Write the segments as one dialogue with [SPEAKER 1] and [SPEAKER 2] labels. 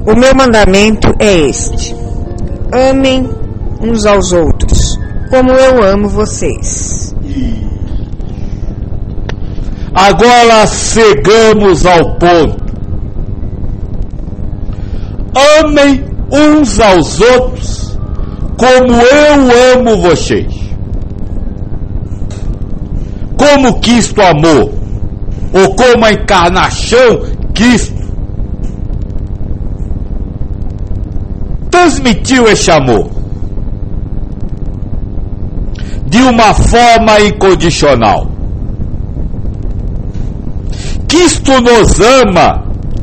[SPEAKER 1] O meu mandamento é este: amem uns aos outros, como eu amo vocês.
[SPEAKER 2] Agora chegamos ao ponto. Amem uns aos outros, como eu amo vocês. Como Cristo amou, ou como a encarnação Cristo transmitiu esse amor de uma forma incondicional. Cristo nos ama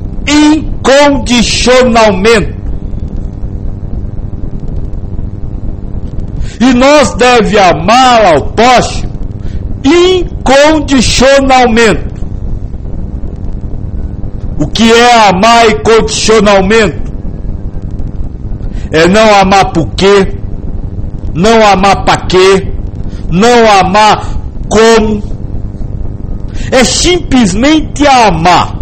[SPEAKER 2] incondicionalmente. E nós devemos amar ao próximo incondicionalmente. O que é amar incondicionalmente? É não amar por quê, não amar para quê, não amar como. É simplesmente amar.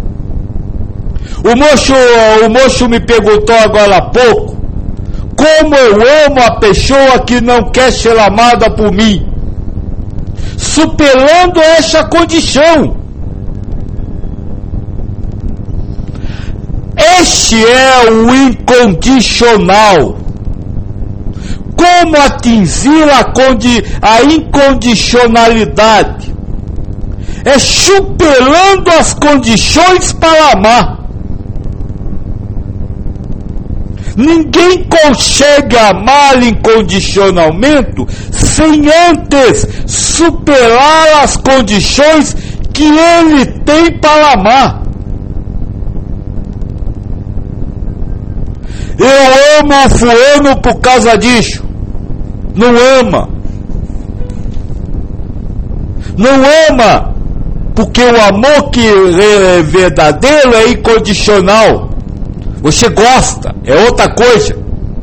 [SPEAKER 2] O moço me perguntou agora há pouco como eu amo a pessoa que não quer ser amada por mim, superando essa condição. Este é o incondicional. Como atingir a incondicionalidade? É superando as condições para amar. Ninguém consegue amar incondicionalmente sem antes superar as condições que ele tem para amar. Eu amo o fulano por causa disso. Não ama. Não ama porque o amor que é verdadeiro é incondicional. Você gosta, é outra coisa.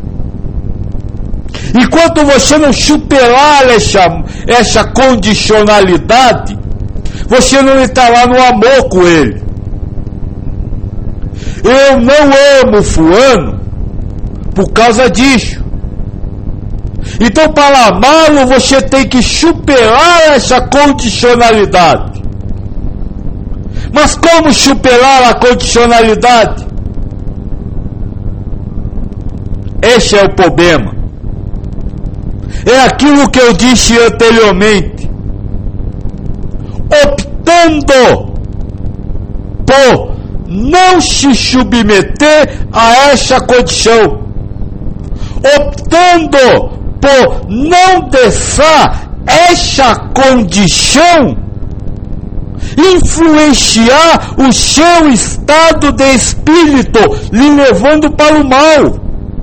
[SPEAKER 2] Enquanto você não superar essa condicionalidade, você não estará no amor com ele. Eu não amo fulano por causa disso. Então, para amá-lo, você tem que superar essa condicionalidade. Mas como superar a condicionalidade? Esse é o problema. É aquilo que eu disse anteriormente. Optando por não se submeter a essa condição. Optando por não deixar essa condição influenciar o seu estado de espírito, lhe levando para o mal.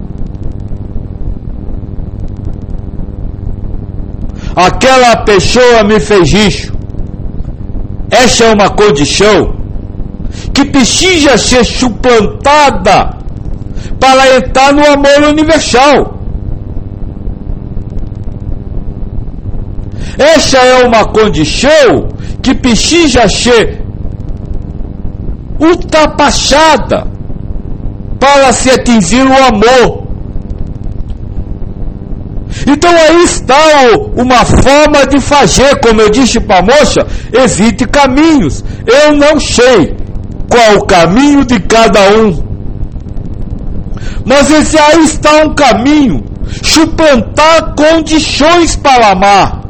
[SPEAKER 2] Aquela pessoa me fez isso. Essa é uma condição que precisa ser suplantada para entrar no amor universal. Essa é uma condição que precisa ser ultrapassada para se atingir o amor. Então aí está uma forma de fazer, como eu disse para a moça, existe caminhos. Eu não sei qual o caminho de cada um. Mas aí está um caminho, suplantar condições para amar.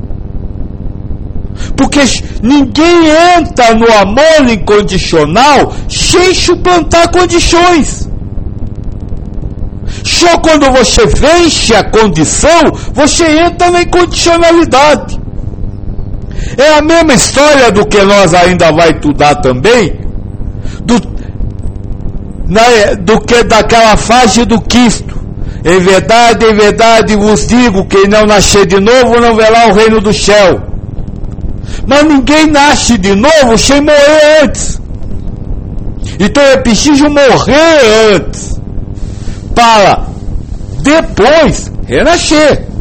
[SPEAKER 2] Porque ninguém entra no amor incondicional sem suplantar condições. Só quando você vence a condição, você entra na incondicionalidade. É a mesma história do que nós ainda vai estudar também, do que daquela fase do Cristo. Em verdade vos digo, quem não nascer de novo não verá o reino do céu. Mas ninguém nasce de novo sem morrer antes. Então é preciso morrer antes para depois renascer.